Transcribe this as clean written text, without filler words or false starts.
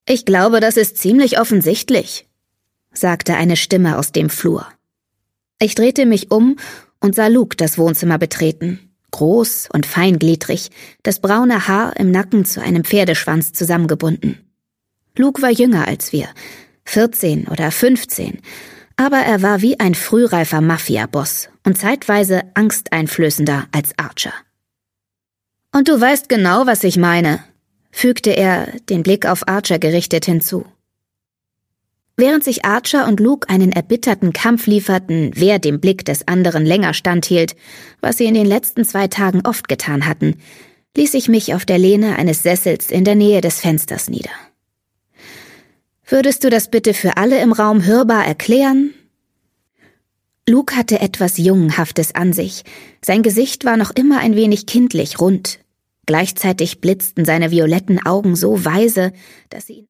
»Ich glaube, das ist ziemlich offensichtlich«, sagte eine Stimme aus dem Flur. Ich drehte mich um und sah Luke das Wohnzimmer betreten. Groß und feingliedrig, das braune Haar im Nacken zu einem Pferdeschwanz zusammengebunden. Luke war jünger als wir, 14 oder 15, aber er war wie ein frühreifer Mafia-Boss und zeitweise angsteinflößender als Archer. »Und du weißt genau, was ich meine«, fügte er, den Blick auf Archer gerichtet, hinzu. Während sich Archer und Luke einen erbitterten Kampf lieferten, wer dem Blick des anderen länger standhielt, was sie in den letzten 2 Tagen oft getan hatten, ließ ich mich auf der Lehne eines Sessels in der Nähe des Fensters nieder. »Würdest du das bitte für alle im Raum hörbar erklären?« Luke hatte etwas Jungenhaftes an sich. Sein Gesicht war noch immer ein wenig kindlich rund. Gleichzeitig blitzten seine violetten Augen so weise, dass sie